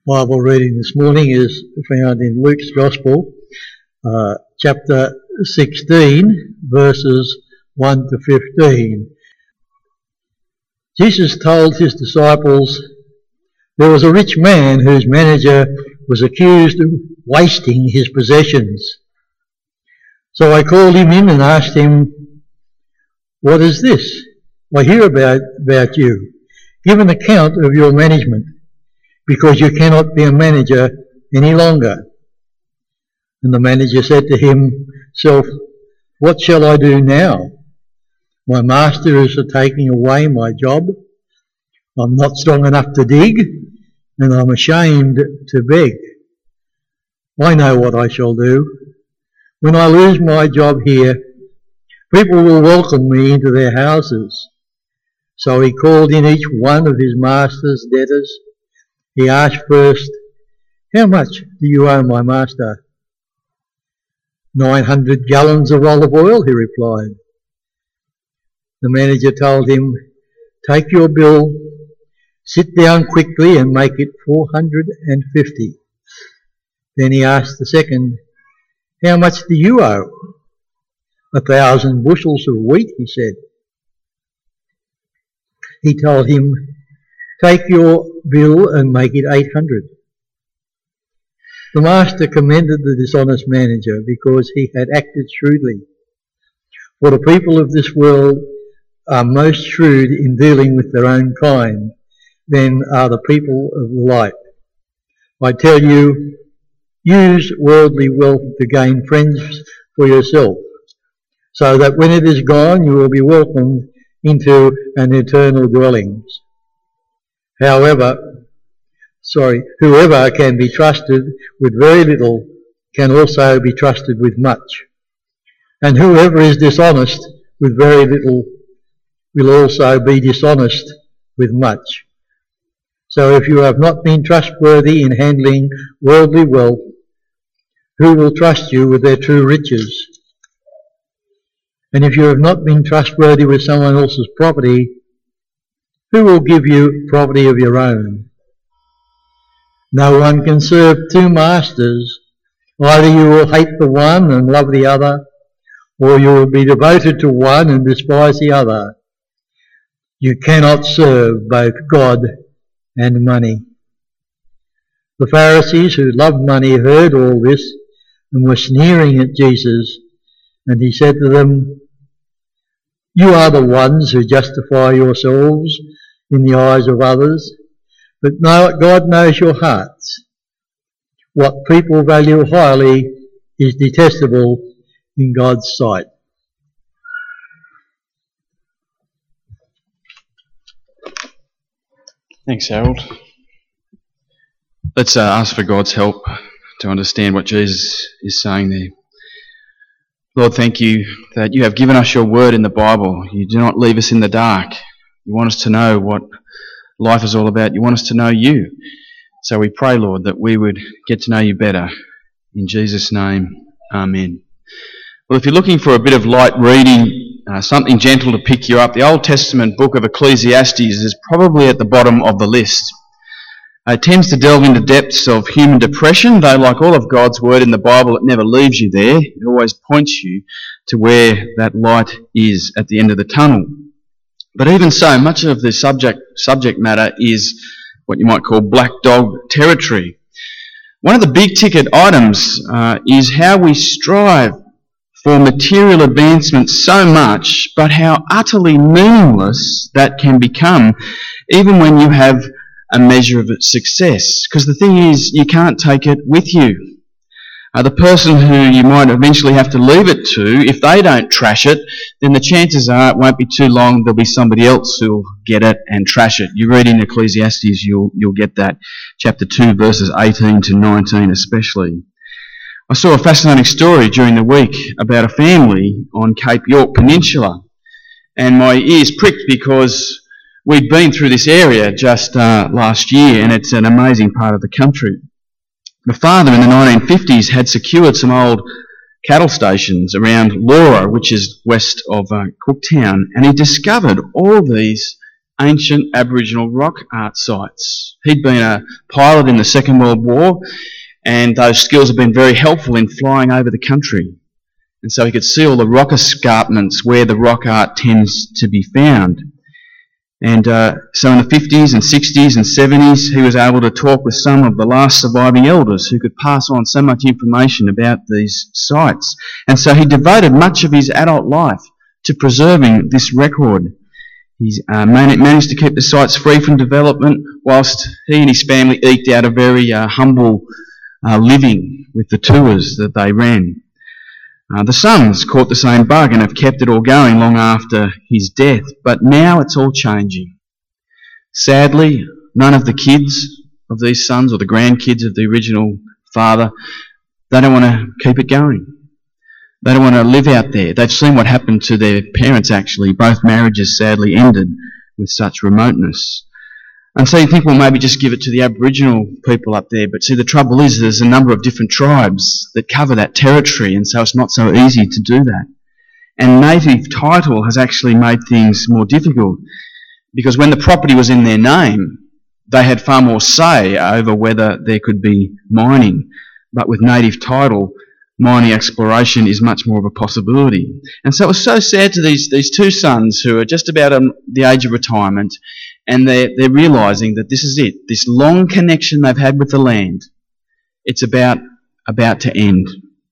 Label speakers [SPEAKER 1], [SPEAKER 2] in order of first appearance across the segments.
[SPEAKER 1] Bible reading this morning is found in Luke's Gospel, chapter 16, verses 1 to 15. Jesus told his disciples, "There was a rich man whose manager was accused of wasting his possessions. So I called him in and asked him, 'What is this? I hear about you. Give an account of your management, because you cannot be a manager any longer.' And the manager said to himself, 'What shall I do now? My master is taking away my job. I'm not strong enough to dig, and I'm ashamed to beg. I know what I shall do. When I lose my job here, people will welcome me into their houses.' So he called in each one of his master's debtors. He asked first, 'How much do you owe my master?' 900 gallons of olive oil,' he replied. The manager told him, 'Take your bill, sit down quickly and make it 450. Then he asked the second, 'How much do you owe?' 1,000 bushels of wheat,' he said. He told him, 'Take your bill and make it 800. The master commended the dishonest manager because he had acted shrewdly. For the people of this world are most shrewd in dealing with their own kind than are the people of the light. I tell you, use worldly wealth to gain friends for yourself, so that when it is gone you will be welcomed into an eternal dwellings. Whoever can be trusted with very little can also be trusted with much. And whoever is dishonest with very little will also be dishonest with much. So if you have not been trustworthy in handling worldly wealth, who will trust you with their true riches? And if you have not been trustworthy with someone else's property, who will give you property of your own? No one can serve two masters. Either you will hate the one and love the other, or you will be devoted to one and despise the other. You cannot serve both God and money." The Pharisees who loved money heard all this and were sneering at Jesus, and he said to them, "You are the ones who justify yourselves in the eyes of others, but God knows your hearts. What people value highly is detestable in God's sight."
[SPEAKER 2] Thanks, Harold. Let's ask for God's help to understand what Jesus is saying there. Lord, thank you that you have given us your word in the Bible. You do not leave us in the dark. You want us to know what life is all about. You want us to know you. So we pray, Lord, that we would get to know you better. In Jesus' name, amen. Well, if you're looking for a bit of light reading, something gentle to pick you up, the Old Testament book of Ecclesiastes is probably at the bottom of the list. It tends to delve into depths of human depression, though like all of God's word in the Bible, it never leaves you there. It always points you to where that light is at the end of the tunnel. But even so, much of the subject matter is what you might call black dog territory. One of the big ticket items is how we strive for material advancement so much, but how utterly meaningless that can become, even when you have a measure of success. Because the thing is, you can't take it with you. The person who you might eventually have to leave it to, if they don't trash it, then the chances are it won't be too long, there'll be somebody else who'll get it and trash it. You read in Ecclesiastes, you'll get that. Chapter 2, verses 18 to 19 especially. I saw a fascinating story during the week about a family on Cape York Peninsula, and my ears pricked because we'd been through this area just last year, and it's an amazing part of the country. The father in the 1950s had secured some old cattle stations around Laura, which is west of Cooktown, and he discovered all these ancient Aboriginal rock art sites. He'd been a pilot in the Second World War, and those skills have been very helpful in flying over the country. And so he could see all the rock escarpments where the rock art tends to be found. And so in the 50s and 60s and 70s, he was able to talk with some of the last surviving elders who could pass on so much information about these sites. And so he devoted much of his adult life to preserving this record. He's managed to keep the sites free from development whilst he and his family eked out a very humble living with the tours that they ran. The sons caught the same bug and have kept it all going long after his death, but now it's all changing. Sadly, none of the kids of these sons or the grandkids of the original father, they don't want to keep it going. They don't want to live out there. They've seen what happened to their parents actually. Both marriages sadly ended with such remoteness. And so you think, well, maybe just give it to the Aboriginal people up there. But see, the trouble is there's a number of different tribes that cover that territory, and so it's not so easy to do that. And native title has actually made things more difficult, because when the property was in their name, they had far more say over whether there could be mining. But with native title, mining exploration is much more of a possibility. And so it was so sad to these two sons who are just about the age of retirement, and they're realising that this is it. This long connection they've had with the land, it's about to end.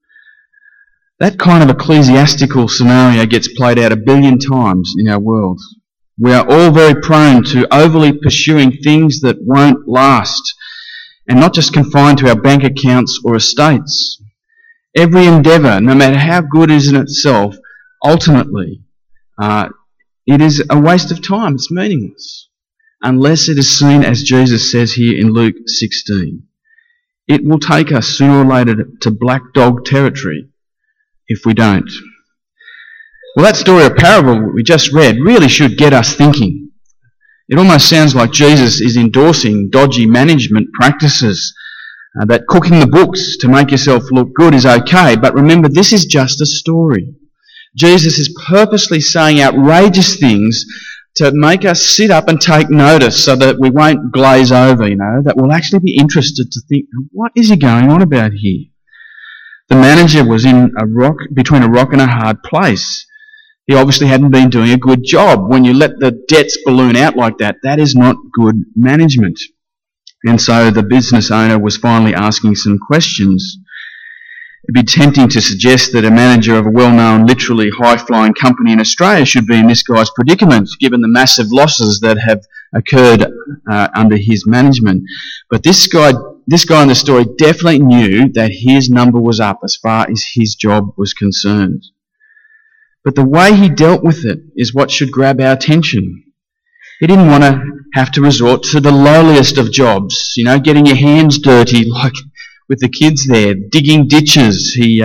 [SPEAKER 2] That kind of ecclesiastical scenario gets played out 1 billion times in our world. We are all very prone to overly pursuing things that won't last, and not just confined to our bank accounts or estates. Every endeavour, no matter how good it is in itself, ultimately, it is a waste of time. It's meaningless. Unless it is seen as Jesus says here in Luke 16. It will take us sooner or later to black dog territory if we don't. Well, that story or parable we just read really should get us thinking. It almost sounds like Jesus is endorsing dodgy management practices, that cooking the books to make yourself look good is okay, but remember, this is just a story. Jesus is purposely saying outrageous things to make us sit up and take notice so that we won't glaze over, that we'll actually be interested to think, what is he going on about here? The manager was between a rock and a hard place. He obviously hadn't been doing a good job. When you let the debts balloon out like that, that is not good management. And so the business owner was finally asking some questions. It'd be tempting to suggest that a manager of a well-known, literally high-flying company in Australia should be in this guy's predicament, given the massive losses that have occurred under his management. But this guy in the story definitely knew that his number was up as far as his job was concerned. But the way he dealt with it is what should grab our attention. He didn't want to have to resort to the lowliest of jobs, getting your hands dirty like with the kids there, digging ditches, he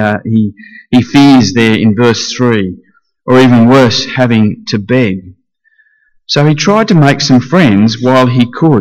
[SPEAKER 2] fears there in verse 3, or even worse, having to beg. So he tried to make some friends while he could.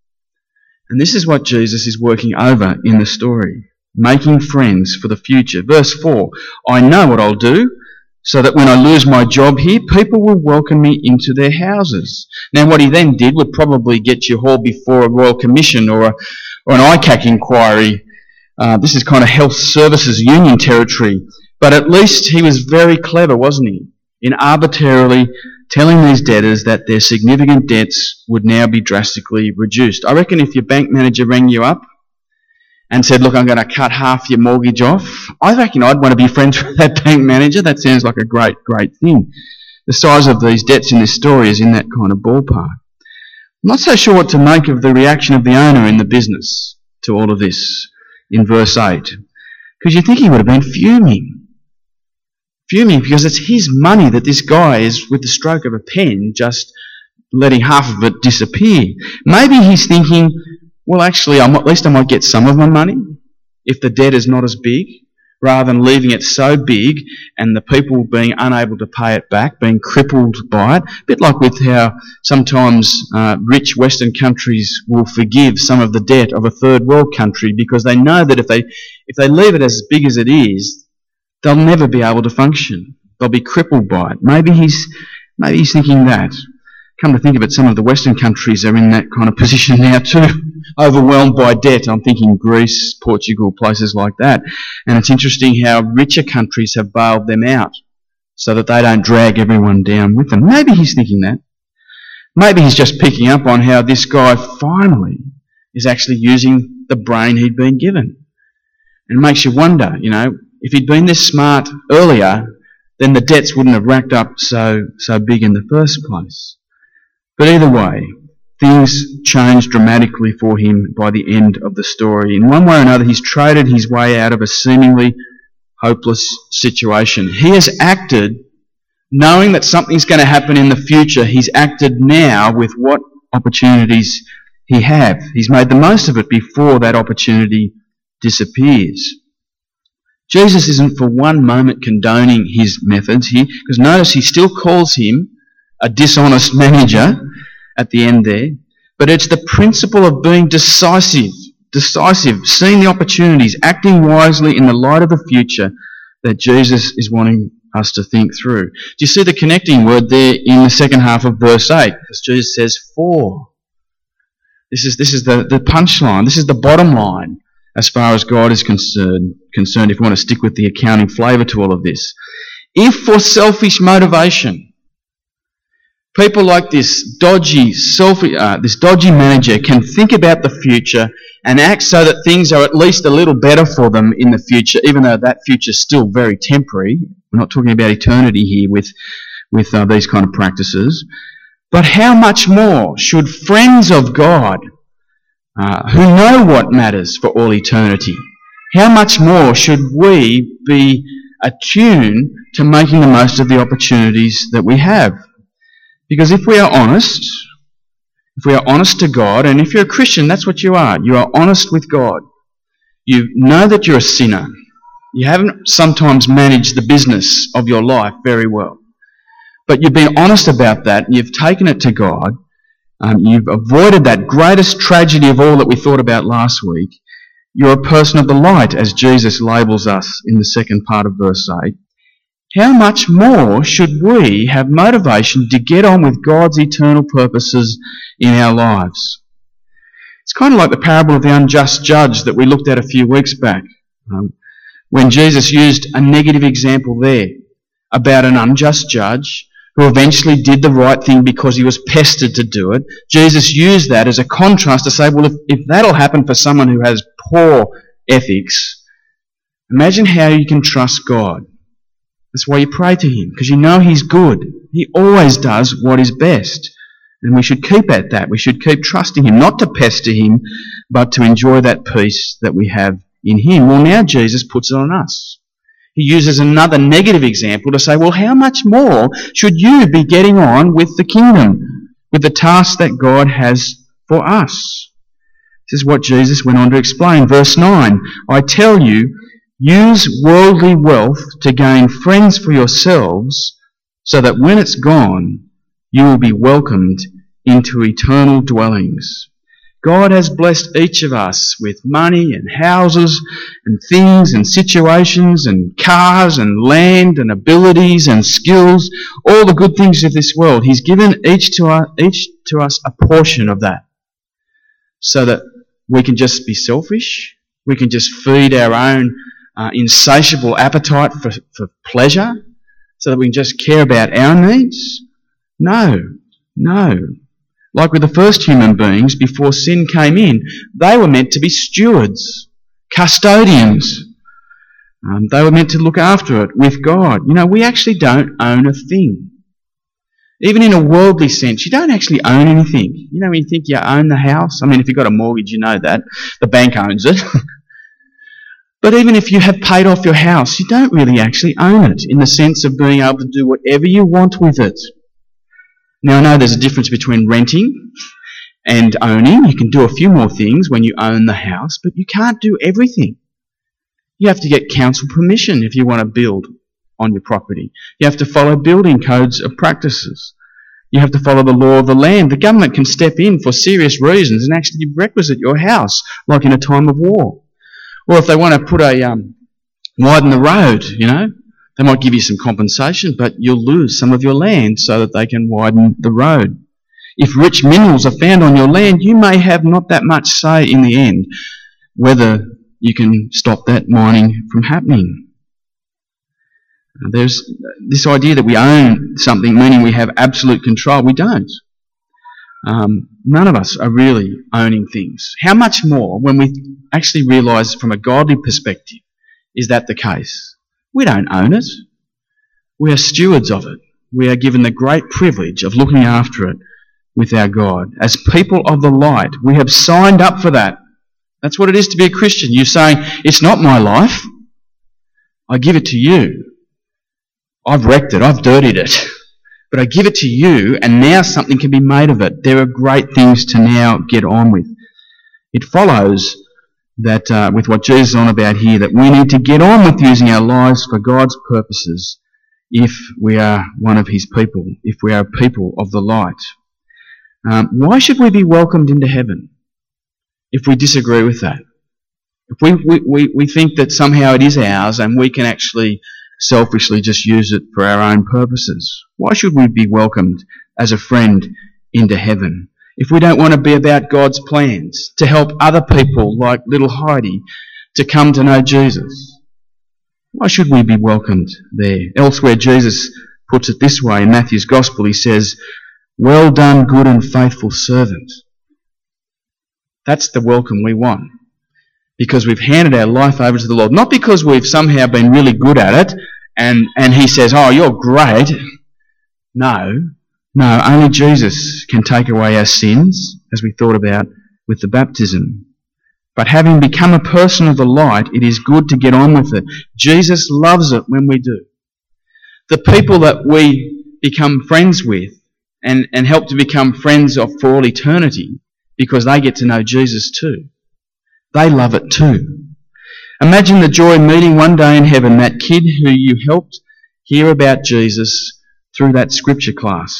[SPEAKER 2] And this is what Jesus is working over in the story, making friends for the future. Verse 4, I know what I'll do, so that when I lose my job here, people will welcome me into their houses. Now what he then did would probably get you hauled before a Royal Commission or an ICAC inquiry. This is kind of Health Services Union territory. But at least he was very clever, wasn't he? In arbitrarily telling these debtors that their significant debts would now be drastically reduced. I reckon if your bank manager rang you up and said, look, I'm going to cut half your mortgage off, I reckon I'd want to be friends with that bank manager. That sounds like a great, great thing. The size of these debts in this story is in that kind of ballpark. I'm not so sure what to make of the reaction of the owner in the business to all of this in verse 8. Because you think he would have been fuming. Fuming because it's his money that this guy is, with the stroke of a pen, just letting half of it disappear. Maybe he's thinking, well, actually, at least I might get some of my money if the debt is not as big, rather than leaving it so big and the people being unable to pay it back, being crippled by it. A bit like with how sometimes rich Western countries will forgive some of the debt of a third world country because they know that if they leave it as big as it is, they'll never be able to function. They'll be crippled by it. Maybe he's thinking that. come to think of it, some of the Western countries are in that kind of position now too, overwhelmed by debt. I'm thinking Greece, Portugal, places like that. And it's interesting how richer countries have bailed them out so that they don't drag everyone down with them. Maybe he's thinking that. Maybe he's just picking up on how this guy finally is actually using the brain he'd been given. And it makes you wonder, if he'd been this smart earlier, then the debts wouldn't have racked up so big in the first place. But either way, things changed dramatically for him by the end of the story. In one way or another, he's traded his way out of a seemingly hopeless situation. He has acted knowing that something's going to happen in the future. He's acted now with what opportunities he has. He's made the most of it before that opportunity disappears. Jesus isn't for one moment condoning his methods here, because notice he still calls him a dishonest manager at the end there. But it's the principle of being decisive, seeing the opportunities, acting wisely in the light of the future that Jesus is wanting us to think through. Do you see the connecting word there in the second half of verse 8? Because Jesus says, for. This is the punchline. This is the bottom line as far as God is concerned, if you want to stick with the accounting flavour to all of this. If for selfish motivation, people like this dodgy manager can think about the future and act so that things are at least a little better for them in the future, even though that future is still very temporary. We're not talking about eternity here with these kind of practices. But how much more should friends of God who know what matters for all eternity, how much more should we be attuned to making the most of the opportunities that we have? Because if we are honest to God, and if you're a Christian, that's what you are honest with God. You know that you're a sinner. You haven't sometimes managed the business of your life very well. But you've been honest about that, and you've taken it to God. You've avoided that greatest tragedy of all that we thought about last week. You're a person of the light, as Jesus labels us in the second part of verse 8. How much more should we have motivation to get on with God's eternal purposes in our lives? It's kind of like the parable of the unjust judge that we looked at a few weeks back, when Jesus used a negative example there about an unjust judge who eventually did the right thing because he was pestered to do it. Jesus used that as a contrast to say, well, if that'll happen for someone who has poor ethics, imagine how you can trust God. That's why you pray to him, because you know he's good. He always does what is best. And we should keep at that. We should keep trusting him, not to pester him, but to enjoy that peace that we have in him. Well, now Jesus puts it on us. He uses another negative example to say, well, how much more should you be getting on with the kingdom, with the task that God has for us? This is what Jesus went on to explain. Verse 9, I tell you, use worldly wealth to gain friends for yourselves, so that when it's gone, you will be welcomed into eternal dwellings. God has blessed each of us with money and houses and things and situations and cars and land and abilities and skills, all the good things of this world. He's given each to us a portion of that, so that we can just be selfish, we can just feed our own insatiable appetite for pleasure, so that we can just care about our needs. No. Like with the first human beings, before sin came in, they were meant to be stewards, custodians. They were meant to look after it with God. We actually don't own a thing. Even in a worldly sense, you don't actually own anything. When you think you own the house, if you've got a mortgage, you know that. The bank owns it. But even if you have paid off your house, you don't really actually own it, in the sense of being able to do whatever you want with it. Now, I know there's a difference between renting and owning. You can do a few more things when you own the house, but you can't do everything. You have to get council permission if you want to build on your property. You have to follow building codes of practices. You have to follow the law of the land. The government can step in for serious reasons and actually requisite your house, like in a time of war. Or if they want to widen the road, they might give you some compensation, but you'll lose some of your land so that they can widen the road. If rich minerals are found on your land, you may have not that much say in the end whether you can stop that mining from happening. There's this idea that we own something, meaning we have absolute control. We don't. None of us are really owning things. How much more when we actually realise from a godly perspective is that the case? We don't own it. We are stewards of it. We are given the great privilege of looking after it with our God. As people of the light, we have signed up for that. That's what it is to be a Christian. You're saying, it's not my life. I give it to you. I've wrecked it. I've dirtied it. But I give it to you, and now something can be made of it. There are great things to now get on with. It follows that with what Jesus is on about here, that we need to get on with using our lives for God's purposes if we are one of his people, if we are a people of the light. Why should we be welcomed into heaven if we disagree with that? If we think that somehow it is ours and we can actually selfishly just use it for our own purposes, why should we be welcomed as a friend into heaven if we don't want to be about God's plans to help other people like little Heidi to come to know Jesus? Why should we be welcomed there? Elsewhere, Jesus puts it this way in Matthew's Gospel. He says, "Well done, good and faithful servant." That's the welcome we want, because we've handed our life over to the Lord. Not because we've somehow been really good at it and he says, "Oh, you're great." No, only Jesus can take away our sins, as we thought about with the baptism. But having become a person of the light, it is good to get on with it. Jesus loves it when we do. The people that we become friends with and help to become friends of for all eternity, because they get to know Jesus too, they love it too. Imagine the joy meeting one day in heaven that kid who you helped hear about Jesus through that scripture class,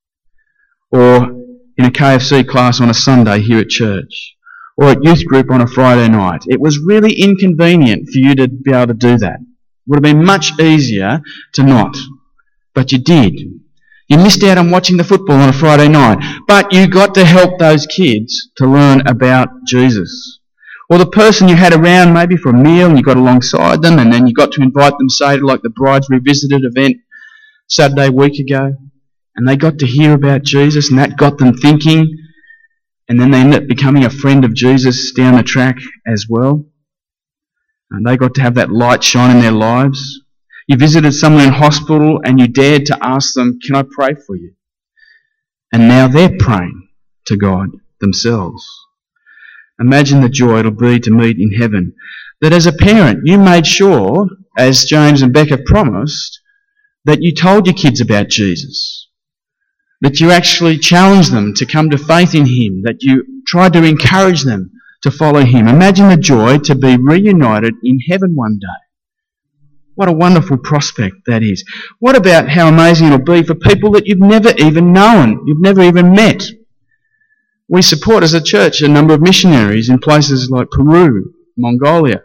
[SPEAKER 2] or in a KFC class on a Sunday here at church, or at youth group on a Friday night. It was really inconvenient for you to be able to do that. It would have been much easier to not, but you did. You missed out on watching the football on a Friday night, but you got to help those kids to learn about Jesus. Or the person you had around maybe for a meal and you got alongside them, and then you got to invite them, say, to like the Brides Revisited event Saturday week ago, and they got to hear about Jesus, and that got them thinking, and then they ended up becoming a friend of Jesus down the track as well. And they got to have that light shine in their lives. You visited someone in hospital and you dared to ask them, "Can I pray for you?" And now they're praying to God themselves. Imagine the joy it'll be to meet in heaven. That as a parent, you made sure, as James and Beck have promised, that you told your kids about Jesus. That you actually challenged them to come to faith in him. That you tried to encourage them to follow him. Imagine the joy to be reunited in heaven one day. What a wonderful prospect that is. What about how amazing it'll be for people that you've never even known, you've never even met? We support as a church a number of missionaries in places like Peru, Mongolia,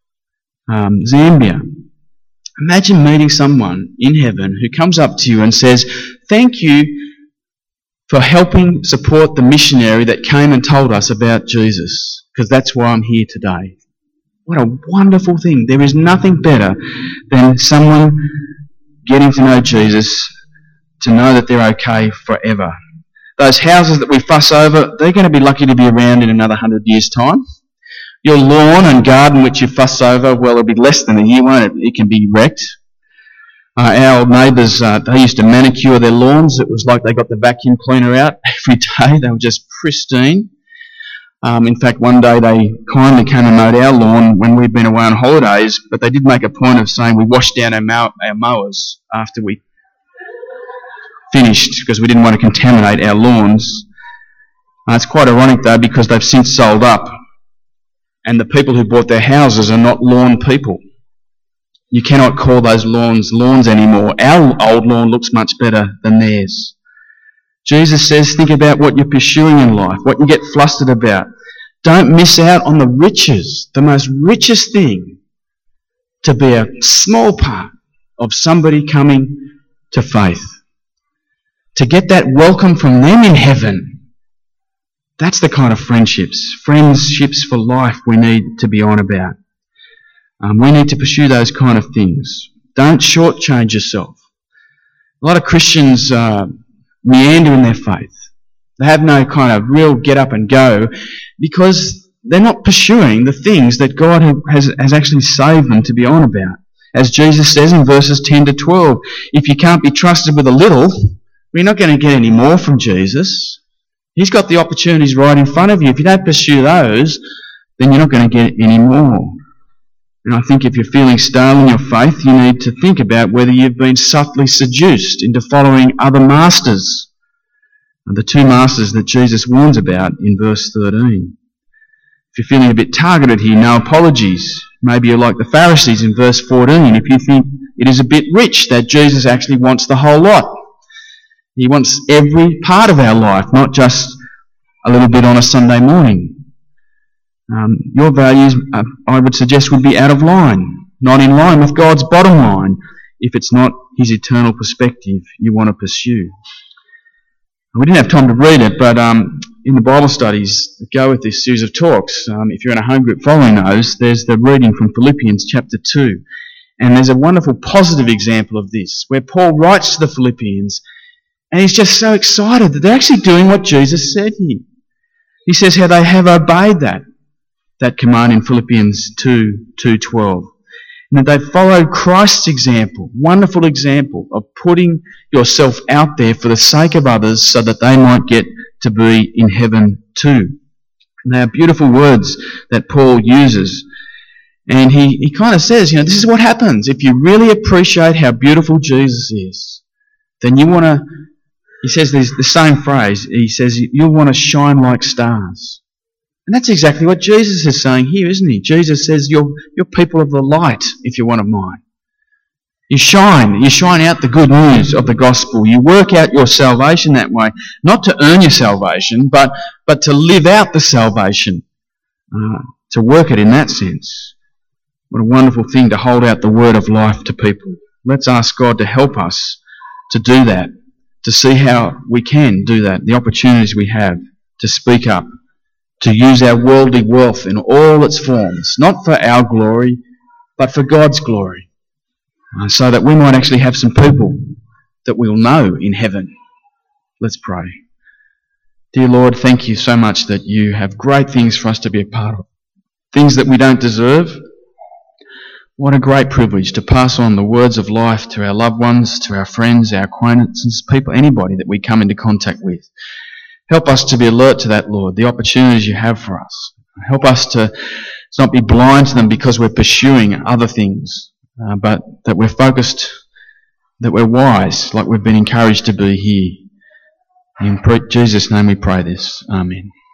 [SPEAKER 2] Zambia. Imagine meeting someone in heaven who comes up to you and says, "Thank you for helping support the missionary that came and told us about Jesus, because that's why I'm here today." What a wonderful thing. There is nothing better than someone getting to know Jesus, to know that they're okay forever. Those houses that we fuss over, they're going to be lucky to be around in another 100 years' time. Your lawn and garden which you fuss over, well, it'll be less than a year, won't it? It can be wrecked. Our old neighbours, they used to manicure their lawns. It was like they got the vacuum cleaner out every day. They were just pristine. In fact, one day they kindly came and mowed our lawn when we'd been away on holidays, but they did make a point of saying we washed down our mowers after we finished, because we didn't want to contaminate our lawns. It's quite ironic though, because they've since sold up, and the people who bought their houses are not lawn people. You cannot call those lawns lawns anymore. Our old lawn looks much better than theirs. Jesus says, think about what you're pursuing in life, what you get flustered about. Don't miss out on the riches, the most richest thing, to be a small part of somebody coming to faith. To get that welcome from them in heaven That's the kind of friendships for life we need to be on about. We need to pursue those kind of things. Don't shortchange yourself. A lot of Christians meander in their faith. They have no kind of real get up and go because they're not pursuing the things that God has actually saved them to be on about. As Jesus says in verses 10 to 12, if you can't be trusted with a little, you're not going to get any more from Jesus. He's got the opportunities right in front of you. If you don't pursue those, then you're not going to get any more. And I think if you're feeling stale in your faith, you need to think about whether you've been subtly seduced into following other masters. The two masters that Jesus warns about in verse 13. If you're feeling a bit targeted here, no apologies. Maybe you're like the Pharisees in verse 14. If you think it is a bit rich that Jesus actually wants the whole lot. He wants every part of our life, not just a little bit on a Sunday morning. Your values, I would suggest, would be out of line, not in line with God's bottom line, if it's not His eternal perspective you want to pursue. We didn't have time to read it, but in the Bible studies that go with this series of talks, if you're in a home group following those, there's the reading from Philippians chapter 2. And there's a wonderful positive example of this, where Paul writes to the Philippians, and he's just so excited that they're actually doing what Jesus said here. He says how they have obeyed that command in Philippians 2:12. And that they've followed Christ's example, wonderful example of putting yourself out there for the sake of others so that they might get to be in heaven too. And they are beautiful words that Paul uses. And he kind of says, this is what happens. If you really appreciate how beautiful Jesus is, then you want to, he says the same phrase, he says you'll want to shine like stars. And that's exactly what Jesus is saying here, isn't he? Jesus says you're people of the light, if you're one of mine. You shine out the good news of the gospel. You work out your salvation that way, not to earn your salvation, but to live out the salvation, to work it in that sense. What a wonderful thing to hold out the word of life to people. Let's ask God to help us to do that, to see how we can do that, the opportunities we have to speak up, to use our worldly wealth in all its forms, not for our glory, but for God's glory, so that we might actually have some people that we'll know in heaven. Let's pray. Dear Lord, thank you so much that you have great things for us to be a part of, things that we don't deserve. What a great privilege to pass on the words of life to our loved ones, to our friends, our acquaintances, people, anybody that we come into contact with. Help us to be alert to that, Lord, the opportunities you have for us. Help us to not be blind to them because we're pursuing other things, but that we're focused, that we're wise, like we've been encouraged to be here. In Jesus' name we pray this. Amen.